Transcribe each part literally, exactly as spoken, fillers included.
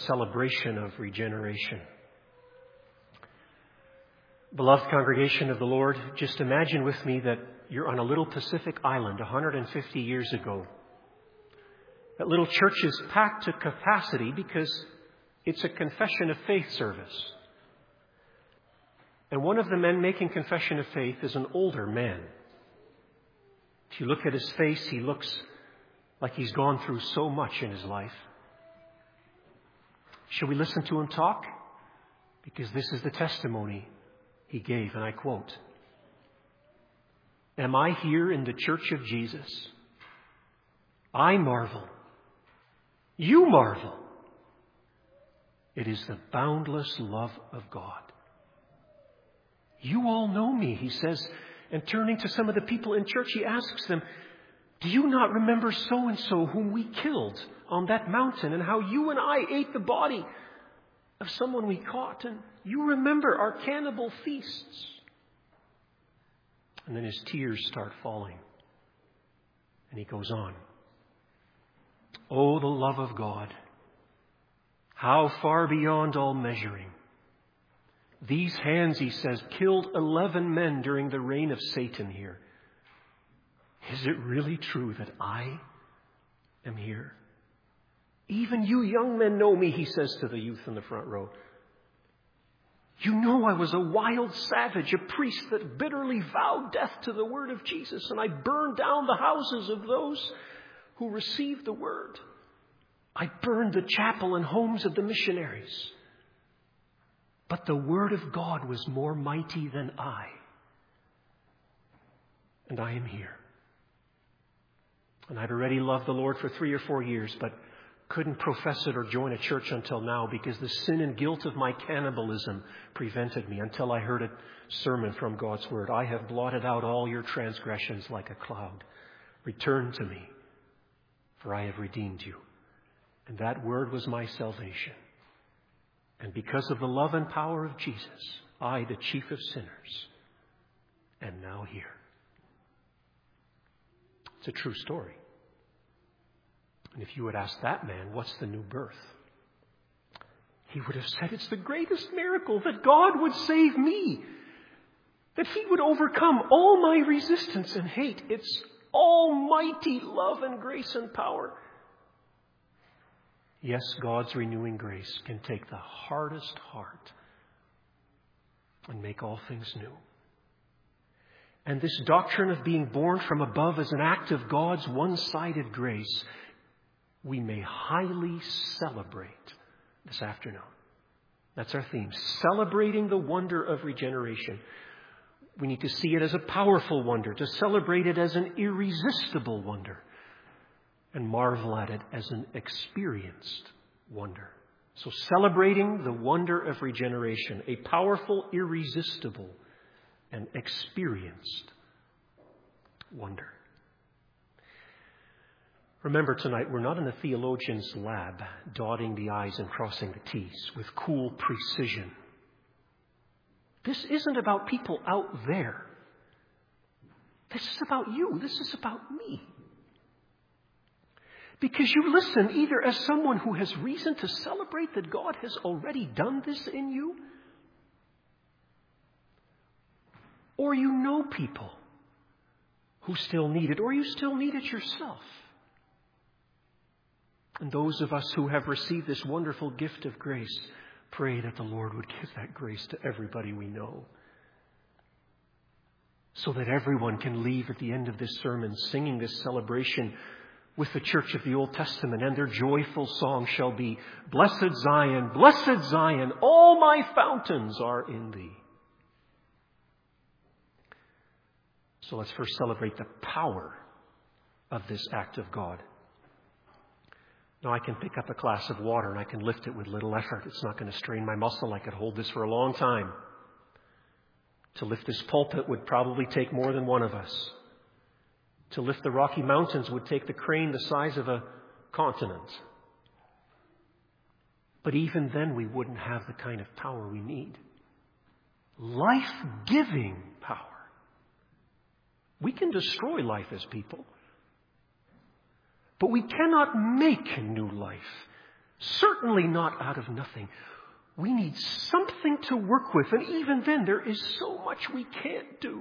celebration of regeneration. Beloved congregation of the Lord, just imagine with me that you're on a little Pacific island one hundred fifty years ago. That little church is packed to capacity because it's a confession of faith service. And one of the men making confession of faith is an older man. If you look at his face, he looks like he's gone through so much in his life. Shall we listen to him talk? Because this is the testimony he gave, and I quote, "Am I here in the church of Jesus? I marvel. You marvel. It is the boundless love of God. You all know me," he says, and turning to some of the people in church, he asks them, "Do you not remember so-and-so whom we killed on that mountain, and how you and I ate the body of someone we caught? And you remember our cannibal feasts?" And then his tears start falling. And he goes on. "Oh, the love of God, how far beyond all measuring. These hands," he says, "killed eleven men during the reign of Satan here. Is it really true that I am here? Even you young men know me," he says to the youth in the front row. "You know I was a wild savage, a priest that bitterly vowed death to the word of Jesus, and I burned down the houses of those who received the word. I burned the chapel and homes of the missionaries. But the word of God was more mighty than I. And I am here. And I'd already loved the Lord for three or four years, but couldn't profess it or join a church until now because the sin and guilt of my cannibalism prevented me until I heard a sermon from God's word. I have blotted out all your transgressions like a cloud. Return to me, for I have redeemed you." And that word was my salvation. And because of the love and power of Jesus, I, the chief of sinners, am now here. It's a true story. And if you had asked that man, what's the new birth? He would have said, it's the greatest miracle that God would save me. That he would overcome all my resistance and hate. It's almighty love and grace and power. Yes, God's renewing grace can take the hardest heart and make all things new. And this doctrine of being born from above as an act of God's one-sided grace, we may highly celebrate this afternoon. That's our theme, celebrating the wonder of regeneration. We need to see it as a powerful wonder, to celebrate it as an irresistible wonder, and marvel at it as an experienced wonder. So celebrating the wonder of regeneration, a powerful, irresistible, and experienced wonder. Remember tonight, we're not in a theologian's lab, dotting the I's and crossing the T's with cool precision. This isn't about people out there. This is about you. This is about me. Because you listen either as someone who has reason to celebrate that God has already done this in you, or you know people who still need it, or you still need it yourself. And those of us who have received this wonderful gift of grace, pray that the Lord would give that grace to everybody we know, so that everyone can leave at the end of this sermon singing this celebration with the church of the Old Testament, and their joyful song shall be, "Blessed Zion, blessed Zion, all my fountains are in thee." So let's first celebrate the power of this act of God. Now I can pick up a glass of water and I can lift it with little effort. It's not going to strain my muscle. I could hold this for a long time. To lift this pulpit would probably take more than one of us. To lift the Rocky Mountains would take the crane the size of a continent. But even then we wouldn't have the kind of power we need. Life-giving power. We can destroy life as people. But we cannot make new life. Certainly not out of nothing. We need something to work with, and even then there is so much we can't do.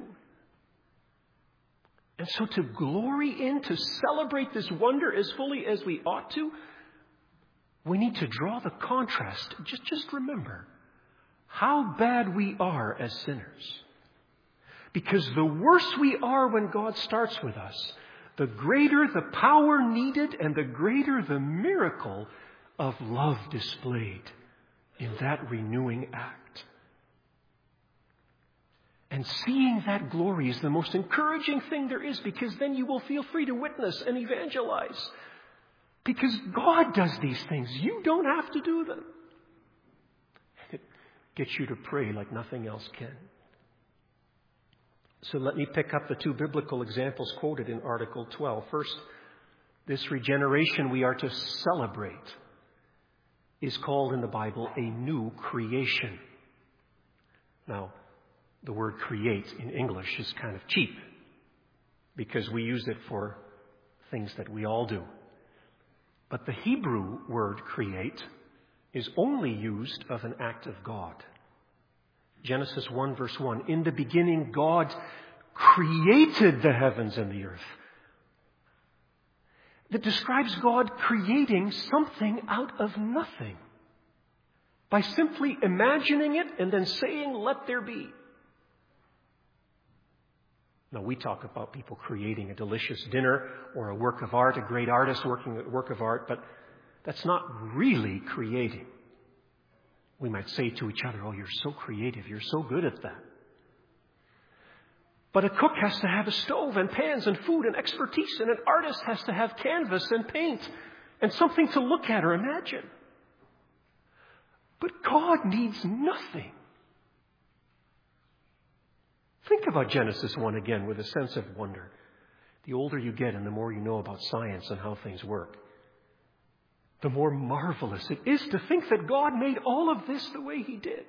And so to glory in, to celebrate this wonder as fully as we ought to, we need to draw the contrast. Just, just remember how bad we are as sinners. Because the worse we are when God starts with us, the greater the power needed and the greater the miracle of love displayed in that renewing act. And seeing that glory is the most encouraging thing there is, because then you will feel free to witness and evangelize. Because God does these things. You don't have to do them. It gets you to pray like nothing else can. So let me pick up the two biblical examples quoted in Article twelve. First, this regeneration we are to celebrate is called in the Bible a new creation. Now, the word create in English is kind of cheap because we use it for things that we all do. But the Hebrew word create is only used of an act of God. Genesis one verse one, in the beginning God created the heavens and the earth. That describes God creating something out of nothing by simply imagining it and then saying, let there be. Now, we talk about people creating a delicious dinner or a work of art, a great artist working a work of art, but that's not really creating. We might say to each other, oh, you're so creative, you're so good at that. But a cook has to have a stove and pans and food and expertise, and an artist has to have canvas and paint and something to look at or imagine. But God needs nothing. Think about Genesis one again with a sense of wonder. The older you get and the more you know about science and how things work, the more marvelous it is to think that God made all of this the way He did.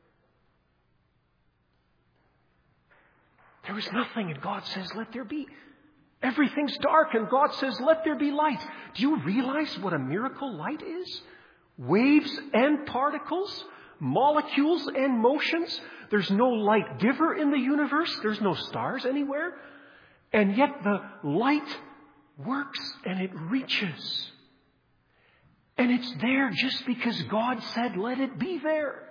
There was nothing, and God says, let there be. Everything's dark, and God says, let there be light. Do you realize what a miracle light is? Waves and particles, molecules and motions. There's no light giver in the universe. There's no stars anywhere. And yet the light works and it reaches. And it's there just because God said, let it be there.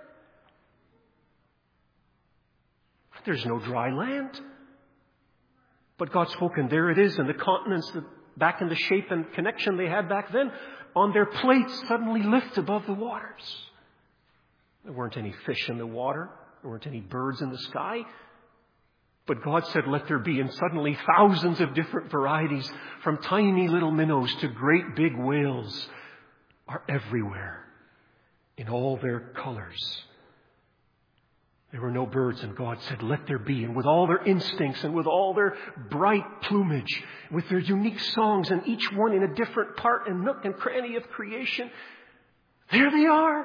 There's no dry land. But God spoke, and there it is, and the continents, that back in the shape and connection they had back then, on their plates suddenly lift above the waters. There weren't any fish in the water. There weren't any birds in the sky. But God said, let there be. And suddenly thousands of different varieties, from tiny little minnows to great big whales, are everywhere in all their colors. There were no birds, and God said, let there be. And with all their instincts and with all their bright plumage, with their unique songs, and each one in a different part and nook and cranny of creation, there they are.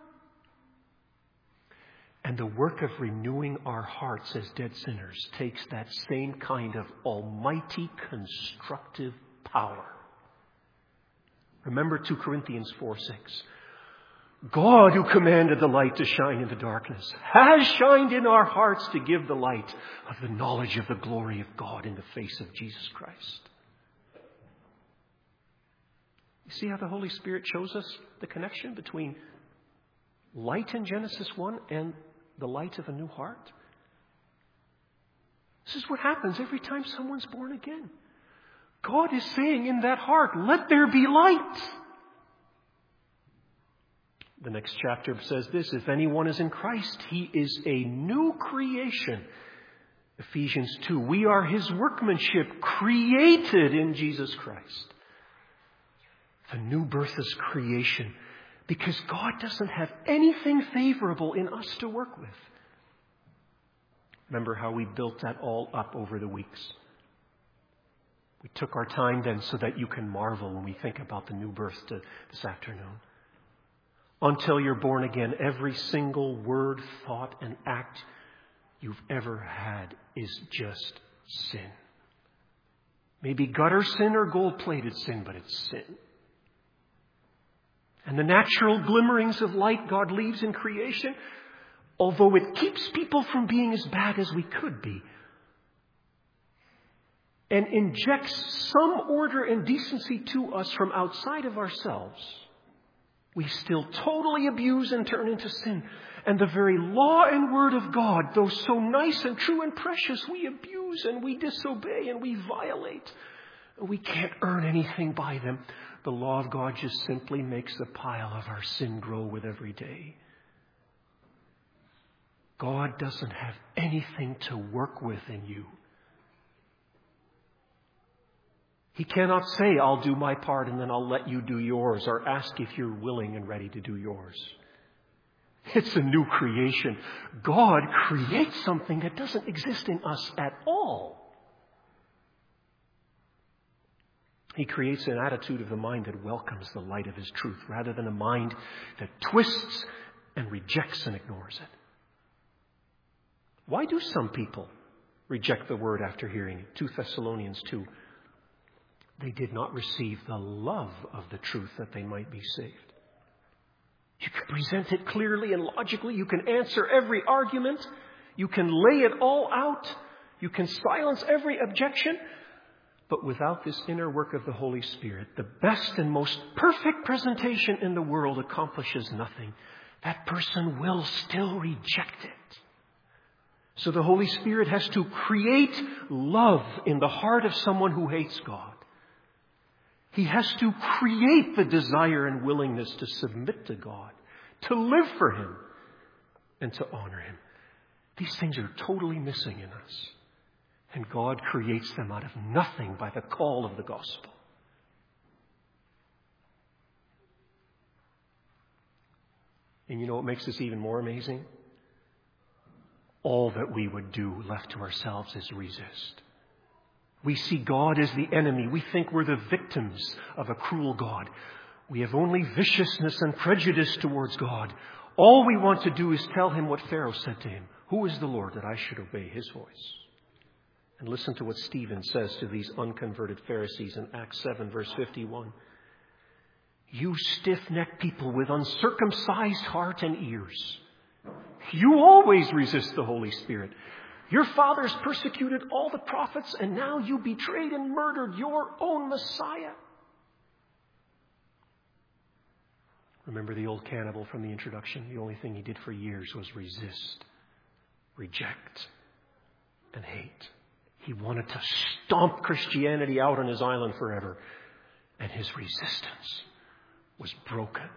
And the work of renewing our hearts as dead sinners takes that same kind of almighty constructive power. Remember two Corinthians four six. God, who commanded the light to shine in the darkness, has shined in our hearts to give the light of the knowledge of the glory of God in the face of Jesus Christ. You see how the Holy Spirit shows us the connection between light in Genesis one and the light of a new heart? This is what happens every time someone's born again. God is saying in that heart, let there be light. The next chapter says this, if anyone is in Christ, he is a new creation. Ephesians two, we are His workmanship, created in Jesus Christ. The new birth is creation, because God doesn't have anything favorable in us to work with. Remember how we built that all up over the weeks. We took our time then so that you can marvel when we think about the new birth to this afternoon. Until you're born again, every single word, thought, and act you've ever had is just sin. Maybe gutter sin or gold-plated sin, but it's sin. And the natural glimmerings of light God leaves in creation, although it keeps people from being as bad as we could be, and injects some order and decency to us from outside of ourselves, we still totally abuse and turn into sin. And the very law and word of God, though so nice and true and precious, we abuse and we disobey and we violate. We can't earn anything by them. The law of God just simply makes the pile of our sin grow with every day. God doesn't have anything to work with in you. He cannot say, I'll do my part and then I'll let you do yours, or ask if you're willing and ready to do yours. It's a new creation. God creates something that doesn't exist in us at all. He creates an attitude of the mind that welcomes the light of His truth, rather than a mind that twists and rejects and ignores it. Why do some people reject the word after hearing it? Second Thessalonians two. They did not receive the love of the truth that they might be saved. You can present it clearly and logically. You can answer every argument. You can lay it all out. You can silence every objection. But without this inner work of the Holy Spirit, the best and most perfect presentation in the world accomplishes nothing. That person will still reject it. So the Holy Spirit has to create love in the heart of someone who hates God. He has to create the desire and willingness to submit to God, to live for Him, and to honor Him. These things are totally missing in us. And God creates them out of nothing by the call of the gospel. And you know what makes this even more amazing? All that we would do left to ourselves is resist. We see God as the enemy. We think we're the victims of a cruel God. We have only viciousness and prejudice towards God. All we want to do is tell Him what Pharaoh said to him. Who is the Lord that I should obey His voice? And listen to what Stephen says to these unconverted Pharisees in Acts seven, verse fifty-one. You stiff-necked people with uncircumcised heart and ears. You always resist the Holy Spirit. Your fathers persecuted all the prophets, and now you betrayed and murdered your own Messiah. Remember the old cannibal from the introduction? The only thing he did for years was resist, reject, and hate. He wanted to stomp Christianity out on his island forever, and his resistance was broken.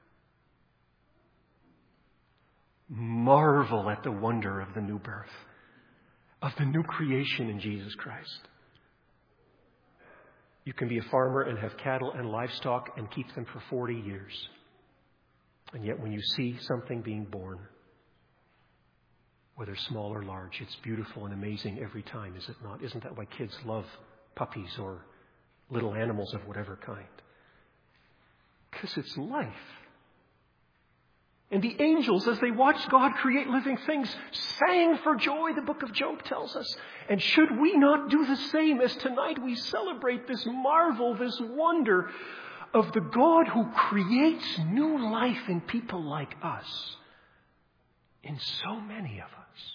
Marvel at the wonder of the new birth, of the new creation in Jesus Christ. You can be a farmer and have cattle and livestock and keep them for forty years. And yet when you see something being born, whether small or large, it's beautiful and amazing every time, is it not? Isn't that why kids love puppies or little animals of whatever kind? Because it's life. And the angels, as they watched God create living things, sang for joy, the book of Job tells us. And should we not do the same as tonight we celebrate this marvel, this wonder of the God who creates new life in people like us, in so many of us?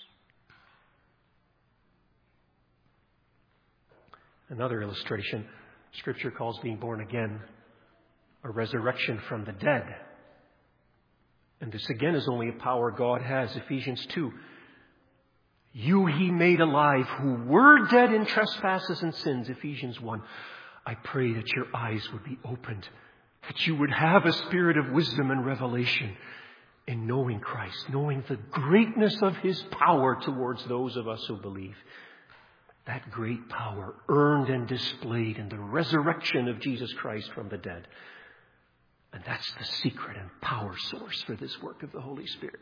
Another illustration, Scripture calls being born again a resurrection from the dead. And this again is only a power God has. Ephesians two. You He made alive who were dead in trespasses and sins. Ephesians one. I pray that your eyes would be opened, that you would have a spirit of wisdom and revelation in knowing Christ, knowing the greatness of His power towards those of us who believe. That great power earned and displayed in the resurrection of Jesus Christ from the dead. And that's the secret and power source for this work of the Holy Spirit.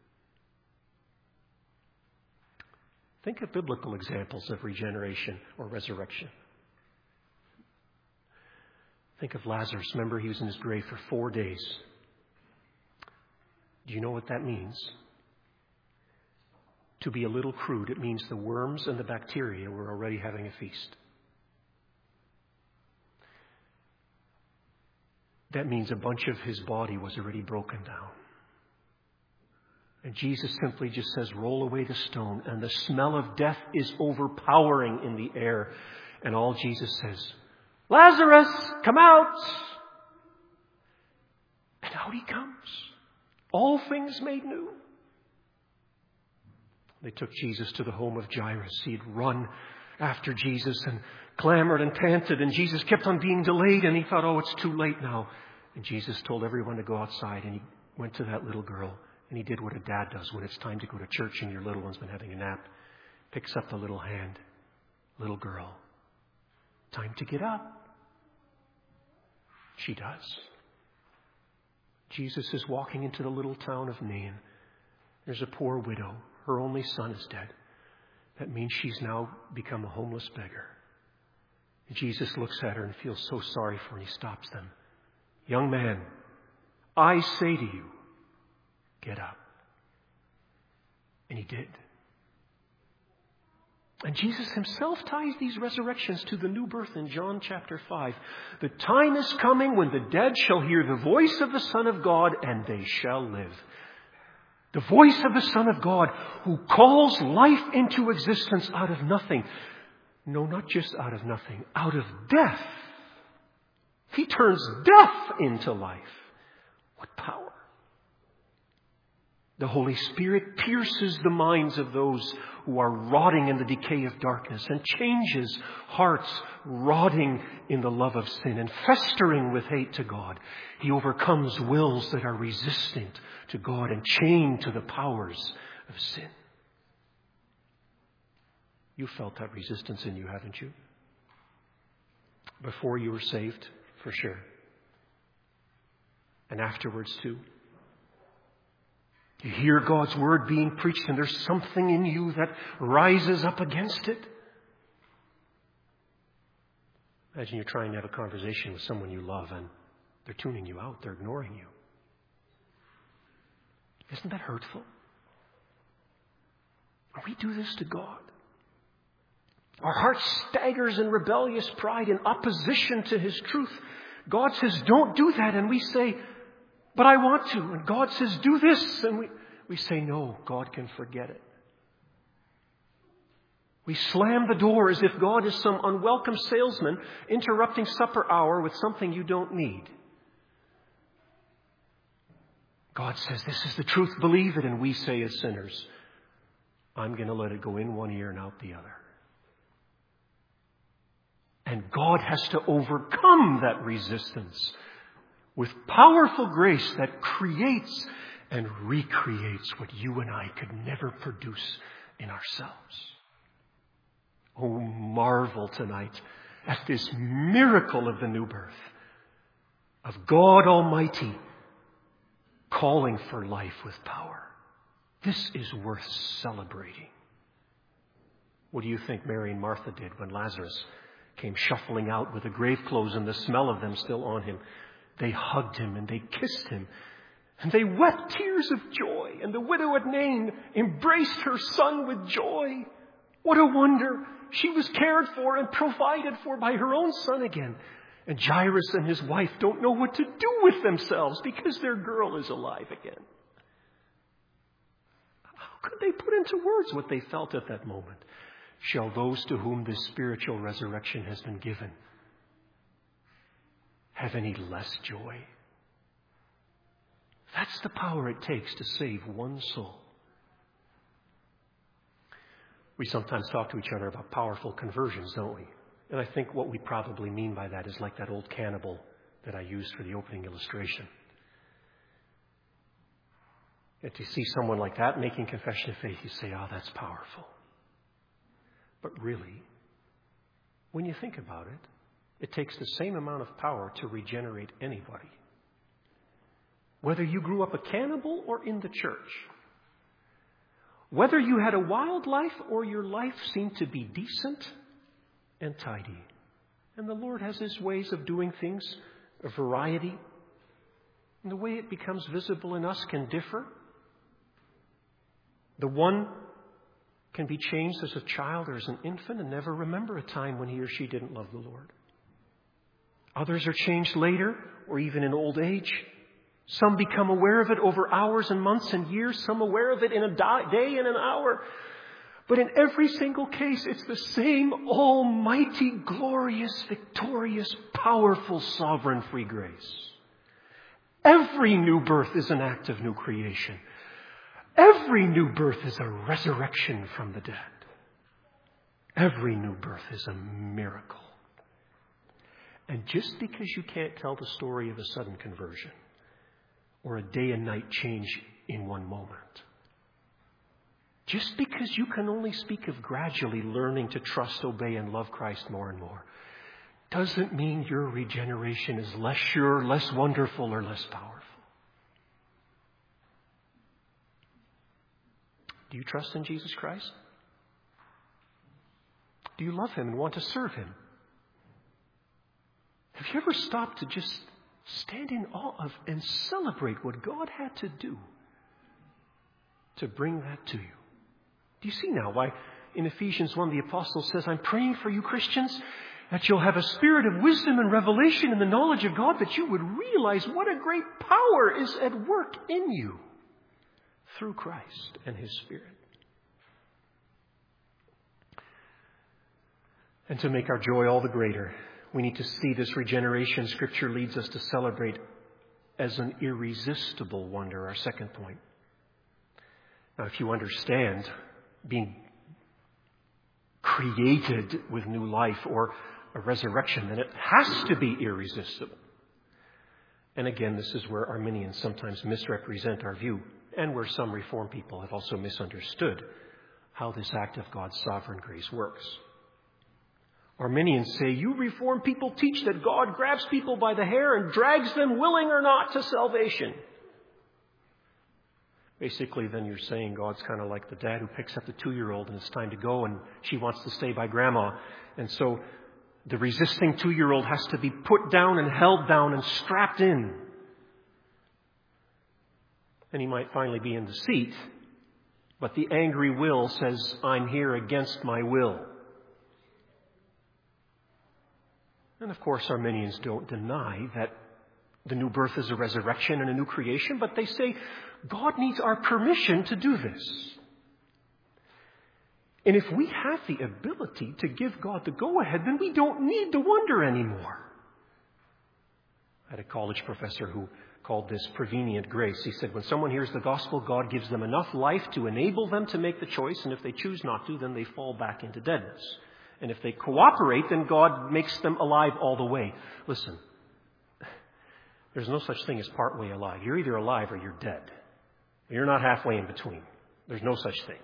Think of biblical examples of regeneration or resurrection. Think of Lazarus. Remember, he was in his grave for four days. Do you know what that means? To be a little crude, it means the worms and the bacteria were already having a feast. that means a bunch of his body was already broken down. And Jesus simply just says, roll away the stone. And the smell of death is overpowering in the air. And all Jesus says, Lazarus, come out! And out he comes. All things made new. They took Jesus to the home of Jairus. He had run after Jesus and clamored and panted. And Jesus kept on being delayed. And he thought, oh, it's too late now. And Jesus told everyone to go outside. And he went to that little girl. And he did what a dad does when it's time to go to church and your little one's been having a nap. Picks up the little hand. Little girl. Time to get up. She does. Jesus is walking into the little town of Nain. There's a poor widow. Her only son is dead. That means she's now become a homeless beggar. And Jesus looks at her and feels so sorry for her, and he stops them. Young man, I say to you, get up. And he did. And Jesus himself ties these resurrections to the new birth in John chapter five. The time is coming when the dead shall hear the voice of the Son of God, and they shall live. The voice of the Son of God, who calls life into existence out of nothing. No, not just out of nothing, out of death. He turns death into life. What power! The Holy Spirit pierces the minds of those who are rotting in the decay of darkness and changes hearts rotting in the love of sin and festering with hate to God. He overcomes wills that are resistant to God and chained to the powers of sin. You felt that resistance in you, haven't you? Before you were saved, for sure. And afterwards too. You hear God's word being preached and there's something in you that rises up against it. Imagine you're trying to have a conversation with someone you love and they're tuning you out. They're ignoring you. Isn't that hurtful? We do this to God. Our heart staggers in rebellious pride in opposition to His truth. God says, don't do that. And we say, but I want to. And God says, do this. And we, we say, no, God can forget it. We slam the door as if God is some unwelcome salesman interrupting supper hour with something you don't need. God says, this is the truth, believe it. And we say as sinners, I'm going to let it go in one ear and out the other. And God has to overcome that resistance with powerful grace that creates and recreates what you and I could never produce in ourselves. Oh, marvel tonight at this miracle of the new birth, of God Almighty calling for life with power. This is worth celebrating. What do you think Mary and Martha did when Lazarus came shuffling out with the grave clothes and the smell of them still on him? They hugged him and they kissed him and they wept tears of joy. And the widow at Nain embraced her son with joy. What a wonder. She was cared for and provided for by her own son again. And Jairus and his wife don't know what to do with themselves because their girl is alive again. How could they put into words what they felt at that moment? Shall those to whom this spiritual resurrection has been given have any less joy? That's the power it takes to save one soul. We sometimes talk to each other about powerful conversions, don't we? And I think what we probably mean by that is like that old cannibal that I used for the opening illustration. If you see someone like that making confession of faith, you say, oh, that's powerful. But really, when you think about it, it takes the same amount of power to regenerate anybody. Whether you grew up a cannibal or in the church. Whether you had a wild life or your life seemed to be decent and tidy. And the Lord has His ways of doing things, a variety. And the way it becomes visible in us can differ. The one can be changed as a child or as an infant and never remember a time when he or she didn't love the Lord. Others are changed later or even in old age. Some become aware of it over hours and months and years. Some aware of it in a day and an hour. But in every single case, it's the same almighty, glorious, victorious, powerful, sovereign free grace. Every new birth is an act of new creation. Every new birth is a resurrection from the dead. Every new birth is a miracle. And just because you can't tell the story of a sudden conversion or a day and night change in one moment, just because you can only speak of gradually learning to trust, obey, and love Christ more and more, doesn't mean your regeneration is less sure, less wonderful, or less powerful. Do you trust in Jesus Christ? Do you love Him and want to serve Him? Have you ever stopped to just stand in awe of and celebrate what God had to do to bring that to you? Do you see now why in Ephesians one the apostle says, I'm praying for you Christians that you'll have a spirit of wisdom and revelation in the knowledge of God, that you would realize what a great power is at work in you through Christ and His Spirit. And to make our joy all the greater, we need to see this regeneration Scripture leads us to celebrate as an irresistible wonder, our second point. Now, if you understand being created with new life or a resurrection, then it has to be irresistible. And again, this is where Arminians sometimes misrepresent our view, and where some Reformed people have also misunderstood how this act of God's sovereign grace works. Arminians say, you Reformed people teach that God grabs people by the hair and drags them, willing or not, to salvation. Basically, then you're saying God's kind of like the dad who picks up the two-year-old and it's time to go and she wants to stay by grandma. And so the resisting two-year-old has to be put down and held down and strapped in. And he might finally be in the seat, but the angry will says, I'm here against my will. And of course, Arminians don't deny that the new birth is a resurrection and a new creation, but they say God needs our permission to do this. And if we have the ability to give God the go-ahead, then we don't need to wonder anymore. I had a college professor who called this prevenient grace. He said, when someone hears the gospel, God gives them enough life to enable them to make the choice, and if they choose not to, then they fall back into deadness. And if they cooperate, then God makes them alive all the way. Listen, there's no such thing as partway alive. You're either alive or you're dead. You're not halfway in between. There's no such thing.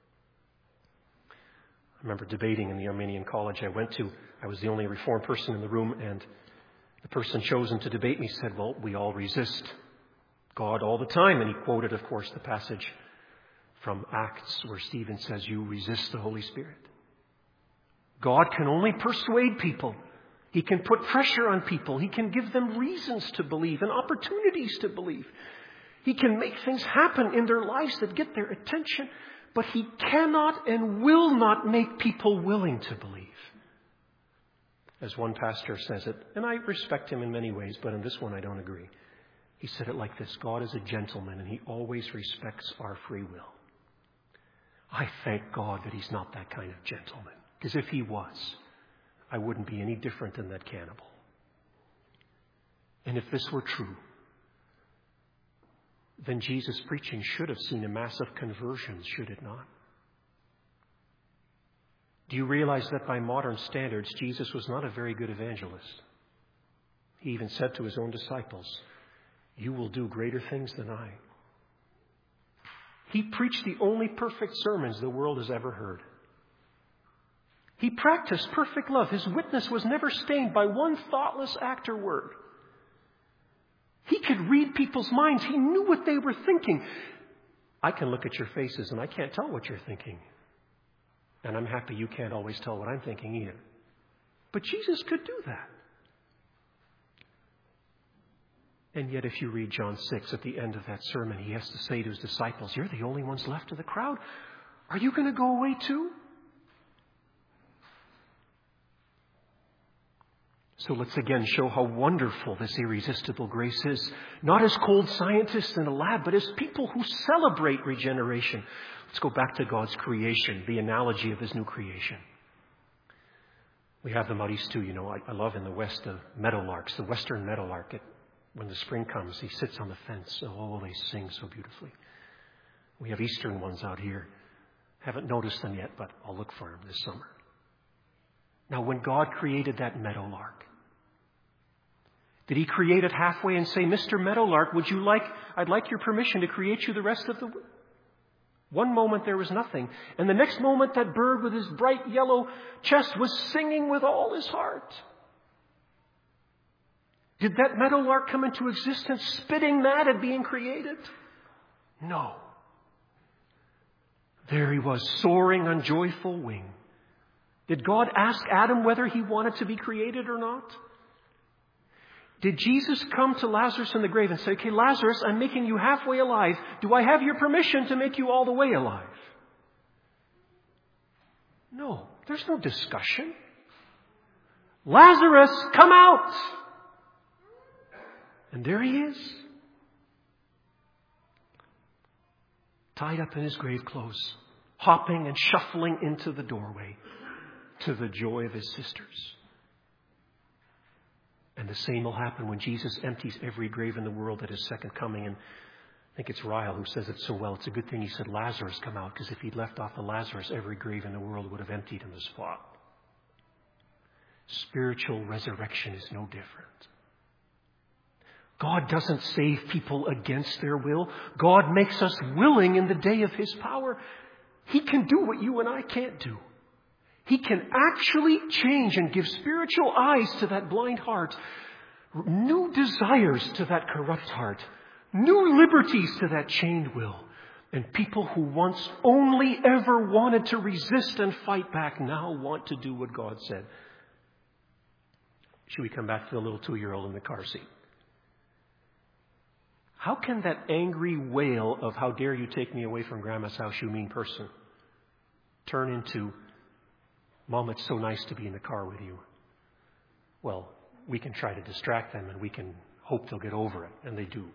I remember debating in the Armenian college I went to. I was the only Reformed person in the room, and the person chosen to debate me said, well, we all resist God all the time. And he quoted, of course, the passage from Acts where Stephen says, you resist the Holy Spirit. God can only persuade people. He can put pressure on people. He can give them reasons to believe and opportunities to believe. He can make things happen in their lives that get their attention, but He cannot and will not make people willing to believe. As one pastor says it, and I respect him in many ways, but in this one I don't agree. He said it like this: God is a gentleman and He always respects our free will. I thank God that He's not that kind of gentleman, because if He was, I wouldn't be any different than that cannibal. And if this were true, then Jesus' preaching should have seen a massive conversion, should it not? Do you realize that by modern standards, Jesus was not a very good evangelist? He even said to His own disciples, you will do greater things than I. He preached the only perfect sermons the world has ever heard. He practiced perfect love. His witness was never stained by one thoughtless act or word. He could read people's minds. He knew what they were thinking. I can look at your faces and I can't tell what you're thinking. And I'm happy you can't always tell what I'm thinking either. But Jesus could do that. And yet if you read John six, at the end of that sermon, He has to say to His disciples, you're the only ones left of the crowd. Are you going to go away too? So let's again show how wonderful this irresistible grace is. Not as cold scientists in a lab, but as people who celebrate regeneration. Let's go back to God's creation, the analogy of His new creation. We have them out east too, you know. I, I love in the west the meadowlarks, the western meadowlark. It, when the spring comes, he sits on the fence. Oh, they sing so beautifully. We have eastern ones out here. Haven't noticed them yet, but I'll look for them this summer. Now, when God created that meadowlark, did He create it halfway and say, Mister Meadowlark, would you like, I'd like your permission to create you the rest of the week? One moment there was nothing. And the next moment that bird with his bright yellow chest was singing with all his heart. Did that meadowlark come into existence spitting mad at being created? No. There he was, soaring on joyful wing. Did God ask Adam whether he wanted to be created or not? Did Jesus come to Lazarus in the grave and say, okay, Lazarus, I'm making you halfway alive. Do I have your permission to make you all the way alive? No, there's no discussion. Lazarus, come out! And there he is, tied up in his grave clothes, hopping and shuffling into the doorway to the joy of his sisters. And the same will happen when Jesus empties every grave in the world at His second coming. And I think it's Ryle who says it so well. It's a good thing He said Lazarus come out, because if He'd left off the Lazarus, every grave in the world would have emptied in the spot. Spiritual resurrection is no different. God doesn't save people against their will. God makes us willing in the day of His power. He can do what you and I can't do. He can actually change and give spiritual eyes to that blind heart, new desires to that corrupt heart, new liberties to that chained will. And people who once only ever wanted to resist and fight back now want to do what God said. Should we come back to the little two-year-old in the car seat? How can that angry wail of how dare you take me away from Grandma's house, you mean person, turn into, Mom, it's so nice to be in the car with you? Well, we can try to distract them and we can hope they'll get over it, and they do.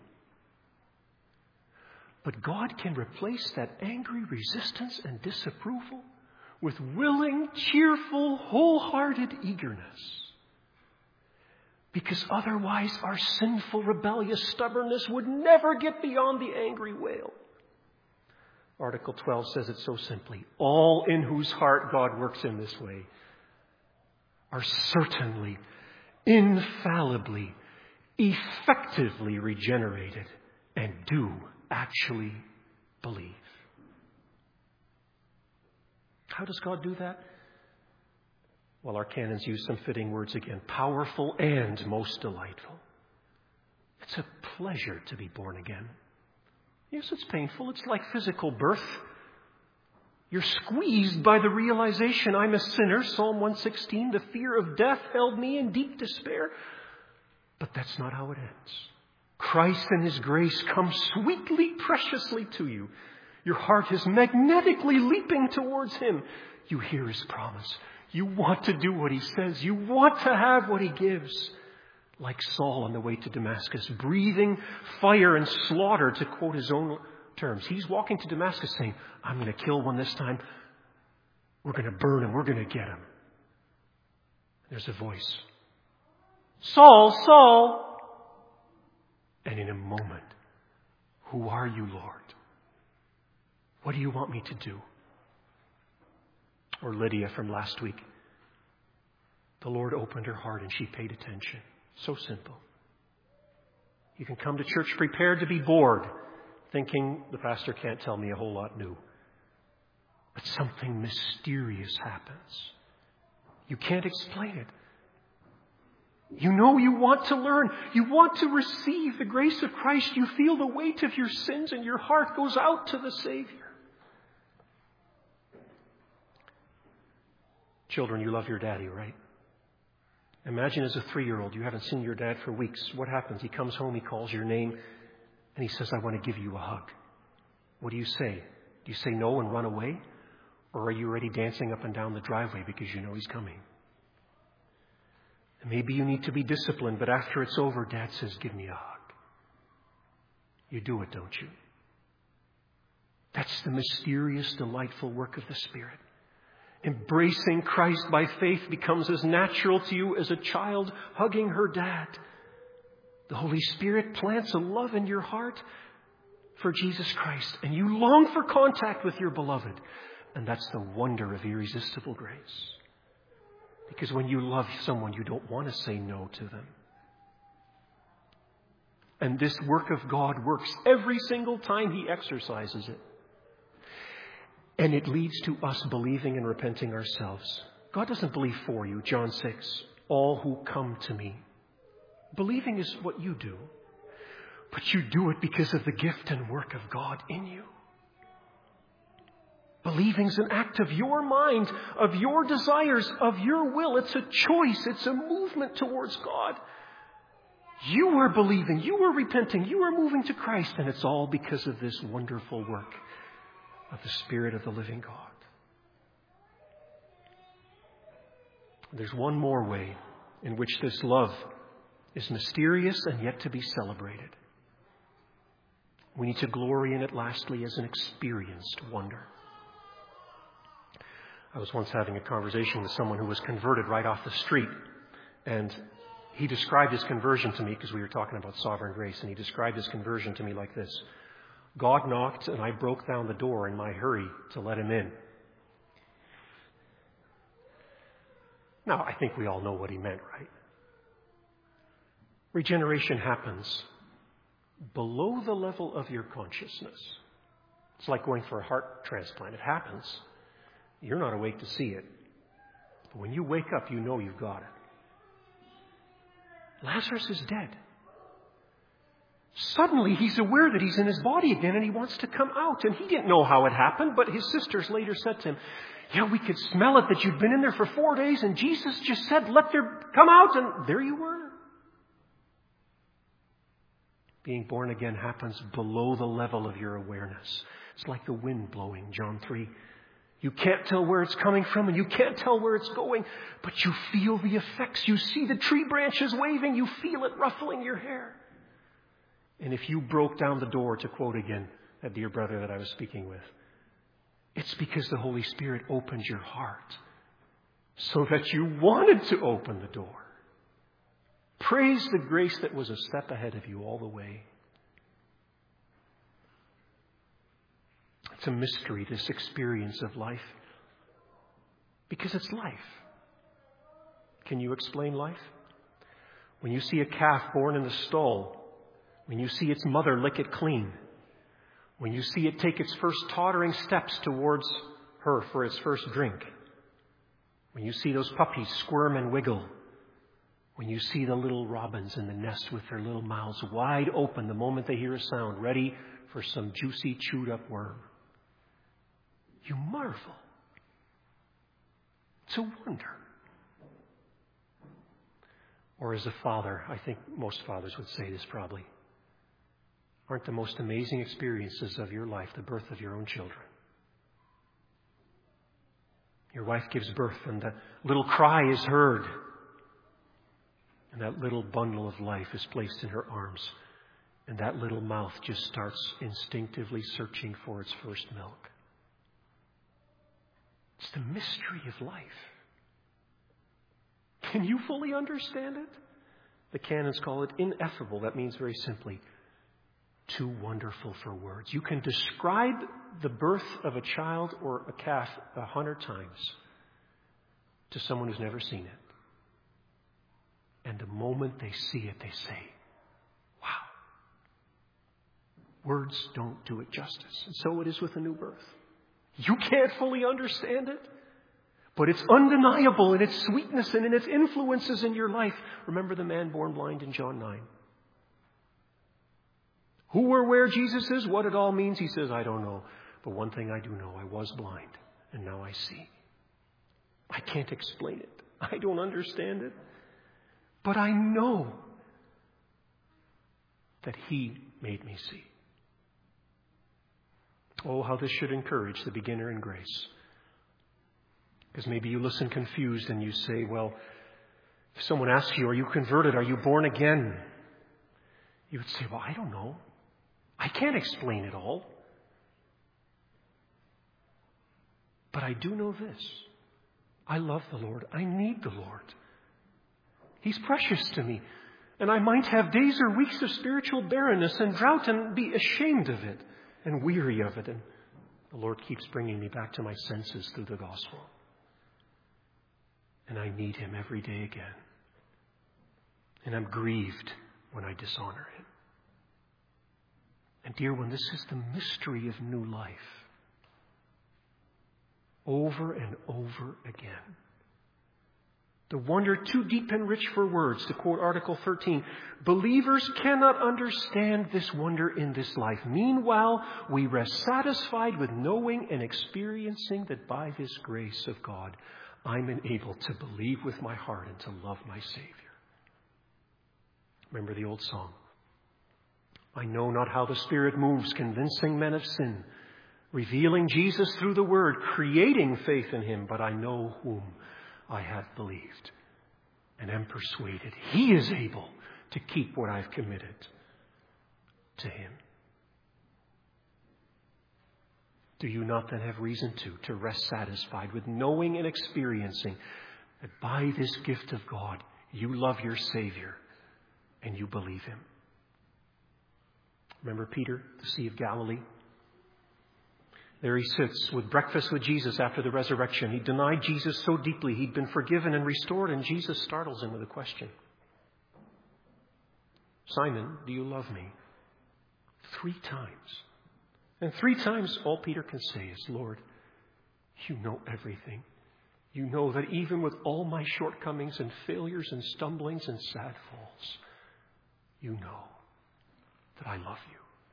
But God can replace that angry resistance and disapproval with willing, cheerful, wholehearted eagerness. Because otherwise our sinful, rebellious stubbornness would never get beyond the angry wail. Article twelve says it so simply. All in whose heart God works in this way are certainly, infallibly, effectively regenerated and do actually believe. How does God do that? Well, our canons use some fitting words again. Powerful and most delightful. It's a pleasure to be born again. Yes, it's painful. It's like physical birth. You're squeezed by the realization I'm a sinner. Psalm one sixteen, the fear of death held me in deep despair. But that's not how it ends. Christ and His grace come sweetly, preciously to you. Your heart is magnetically leaping towards Him. You hear His promise. You want to do what He says. You want to have what He gives. Like Saul on the way to Damascus, breathing fire and slaughter, to quote his own terms. He's walking to Damascus saying, I'm going to kill one this time. We're going to burn him. We're going to get him. There's a voice. Saul, Saul. And in a moment, who are you, Lord? What do you want me to do? Or Lydia from last week. The Lord opened her heart and she paid attention. So simple. You can come to church prepared to be bored, thinking the pastor can't tell me a whole lot new. But something mysterious happens. You can't explain it. You know you want to learn. You want to receive the grace of Christ. You feel the weight of your sins and your heart goes out to the Savior. Children, you love your daddy, right? Imagine as a three-year-old, you haven't seen your dad for weeks. What happens? He comes home, he calls your name, and he says, I want to give you a hug. What do you say? Do you say no and run away? Or are you already dancing up and down the driveway because you know he's coming? And maybe you need to be disciplined, but after it's over, Dad says, give me a hug. You do it, don't you? That's the mysterious, delightful work of the Spirit. Embracing Christ by faith becomes as natural to you as a child hugging her dad. The Holy Spirit plants a love in your heart for Jesus Christ, and you long for contact with your beloved. And that's the wonder of irresistible grace. Because when you love someone, you don't want to say no to them. And this work of God works every single time He exercises it. And it leads to us believing and repenting ourselves. God doesn't believe for you. John six, all who come to me. Believing is what you do. But you do it because of the gift and work of God in you. Believing is an act of your mind, of your desires, of your will. It's a choice. It's a movement towards God. You are believing. You are repenting. You are moving to Christ. And it's all because of this wonderful work of the Spirit of the living God. There's one more way in which this love is mysterious and yet to be celebrated. We need to glory in it, lastly, as an experienced wonder. I was once having a conversation with someone who was converted right off the street. And he described his conversion to me, because we were talking about sovereign grace, and he described his conversion to me like this. God knocked, and I broke down the door in my hurry to let him in. Now, I think we all know what he meant, right? Regeneration happens below the level of your consciousness. It's like going for a heart transplant. It happens. You're not awake to see it. But when you wake up, you know you've got it. Lazarus is dead. Suddenly, he's aware that he's in his body again and he wants to come out. And he didn't know how it happened, but his sisters later said to him, yeah, we could smell it that you'd been in there for four days and Jesus just said, let there come out. And there you were. Being born again happens below the level of your awareness. It's like the wind blowing, John three. You can't tell where it's coming from and you can't tell where it's going, but you feel the effects. You see the tree branches waving. You feel it ruffling your hair. And if you broke down the door, to quote again that dear brother that I was speaking with, it's because the Holy Spirit opened your heart so that you wanted to open the door. Praise the grace that was a step ahead of you all the way. It's a mystery, this experience of life, because it's life. Can you explain life? When you see a calf born in the stall, when you see its mother lick it clean, when you see it take its first tottering steps towards her for its first drink, when you see those puppies squirm and wiggle, when you see the little robins in the nest with their little mouths wide open the moment they hear a sound, ready for some juicy, chewed up worm, you marvel. It's a wonder. Or as a father, I think most fathers would say this probably, aren't the most amazing experiences of your life the birth of your own children? Your wife gives birth and the little cry is heard. And that little bundle of life is placed in her arms. And that little mouth just starts instinctively searching for its first milk. It's the mystery of life. Can you fully understand it? The canons call it ineffable. That means very simply, too wonderful for words. You can describe the birth of a child or a calf a hundred times to someone who's never seen it. And the moment they see it, they say, wow. Words don't do it justice. And so it is with a new birth. You can't fully understand it, but it's undeniable in its sweetness and in its influences in your life. Remember the man born blind in John nine. Who or where Jesus is, what it all means, he says, I don't know. But one thing I do know, I was blind, and now I see. I can't explain it. I don't understand it. But I know that he made me see. Oh, how this should encourage the beginner in grace. Because maybe you listen confused and you say, well, If someone asks you, are you converted? Are you born again? You would say, well, I don't know. I can't explain it all. But I do know this. I love the Lord. I need the Lord. He's precious to me. And I might have days or weeks of spiritual barrenness and drought and be ashamed of it and weary of it. And the Lord keeps bringing me back to my senses through the gospel. And I need Him every day again. And I'm grieved when I dishonor Him. And dear one, this is the mystery of new life. Over and over again. The wonder too deep and rich for words, to quote Article thirteen. Believers cannot understand this wonder in this life. Meanwhile, we rest satisfied with knowing and experiencing that by this grace of God, I'm enabled to believe with my heart and to love my Savior. Remember the old song. I know not how the Spirit moves, convincing men of sin, revealing Jesus through the Word, creating faith in Him, but I know whom I have believed and am persuaded He is able to keep what I've committed to Him. Do you not then have reason to, to rest satisfied with knowing and experiencing that by this gift of God, you love your Savior and you believe Him? Remember Peter, the Sea of Galilee? There he sits with breakfast with Jesus after the resurrection. He denied Jesus so deeply. He'd been forgiven and restored, and Jesus startles him with a question. Simon, do you love me? Three times. And three times all Peter can say is, Lord, you know everything. You know that even with all my shortcomings and failures and stumblings and sad falls, you know that I love you.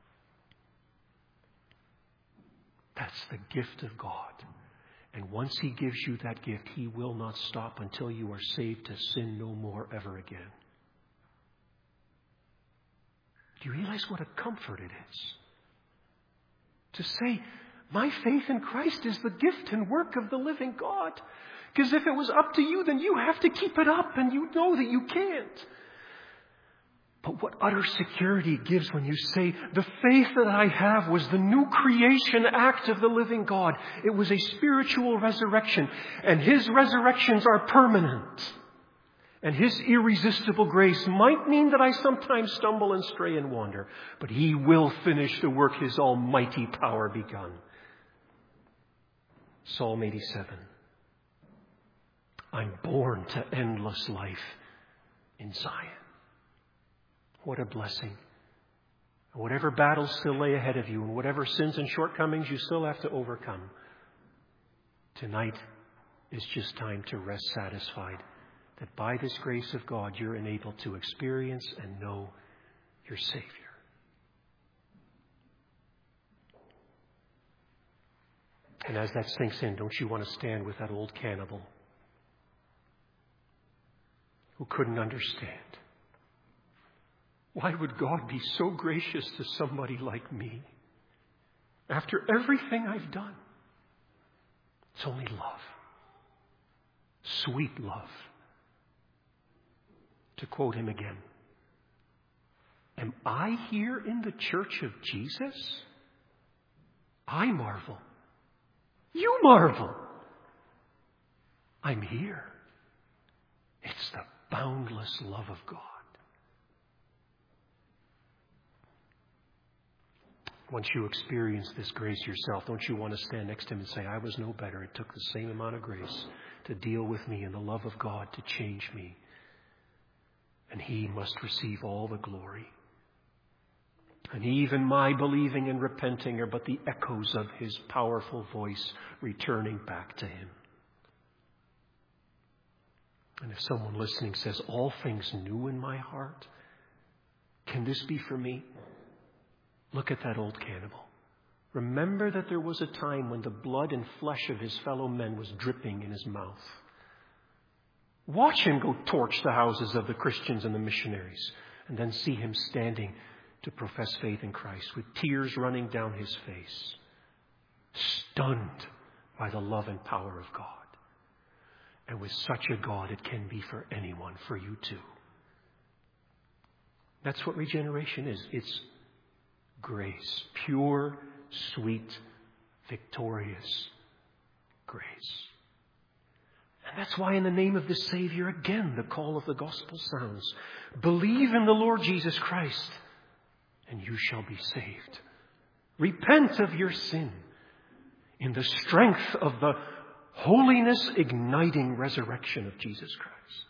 That's the gift of God. And once He gives you that gift, He will not stop until you are saved to sin no more ever again. Do you realize what a comfort it is? To say, my faith in Christ is the gift and work of the living God. Because if it was up to you, then you have to keep it up, and you know that you can't. But what utter security it gives when you say, the faith that I have was the new creation act of the living God. It was a spiritual resurrection. And His resurrections are permanent. And His irresistible grace might mean that I sometimes stumble and stray and wander. But He will finish the work His almighty power begun. Psalm eighty-seven. I'm born to endless life in Zion. What a blessing. Whatever battles still lay ahead of you and whatever sins and shortcomings you still have to overcome, tonight is just time to rest satisfied that by this grace of God you're enabled to experience and know your Savior. And as that sinks in, don't you want to stand with that old cannibal who couldn't understand? Why would God be so gracious to somebody like me after everything I've done? It's only love. Sweet love. To quote him again, am I here in the church of Jesus? I marvel. You marvel. I'm here. It's the boundless love of God. Once you experience this grace yourself, don't you want to stand next to Him and say, I was no better. It took the same amount of grace to deal with me and the love of God to change me. And He must receive all the glory. And even my believing and repenting are but the echoes of His powerful voice returning back to Him. And if someone listening says, all things new in my heart, can this be for me? Look at that old cannibal. Remember that there was a time when the blood and flesh of his fellow men was dripping in his mouth. Watch him go torch the houses of the Christians and the missionaries, and then see him standing to profess faith in Christ with tears running down his face, stunned by the love and power of God. And with such a God, it can be for anyone, for you too. That's what regeneration is. It's grace. Pure, sweet, victorious grace. And that's why in the name of the Savior, again, the call of the gospel sounds. Believe in the Lord Jesus Christ, and you shall be saved. Repent of your sin in the strength of the holiness-igniting resurrection of Jesus Christ.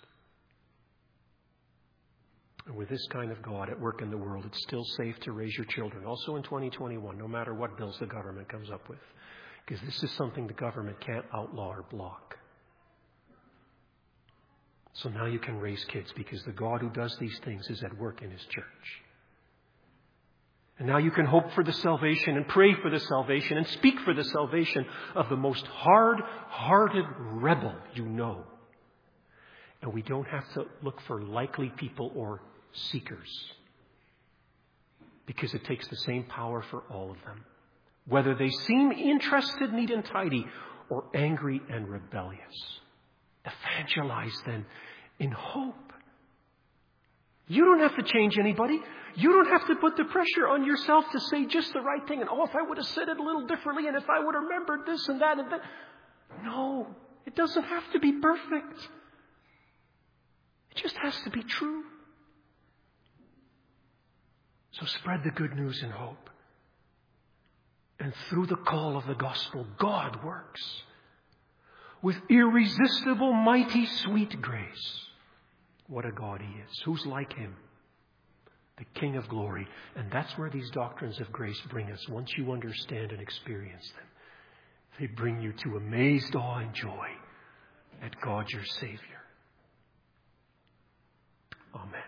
And with this kind of God at work in the world, it's still safe to raise your children, also in twenty twenty-one, no matter what bills the government comes up with. Because this is something the government can't outlaw or block. So now you can raise kids because the God who does these things is at work in His church. And now you can hope for the salvation and pray for the salvation and speak for the salvation of the most hard-hearted rebel you know. And we don't have to look for likely people or seekers, because it takes the same power for all of them, whether they seem interested, neat and tidy, or angry and rebellious. Evangelize then in hope. You don't have to change anybody. You don't have to put the pressure on yourself to say just the right thing. And oh, if I would have said it a little differently, and if I would have remembered this and that and that. No, it doesn't have to be perfect. It just has to be true. So spread the good news in hope. And through the call of the gospel, God works with irresistible, mighty, sweet grace. What a God He is. Who's like Him? The King of glory. And that's where these doctrines of grace bring us once you understand and experience them. They bring you to amazed awe and joy at God your Savior. Amen.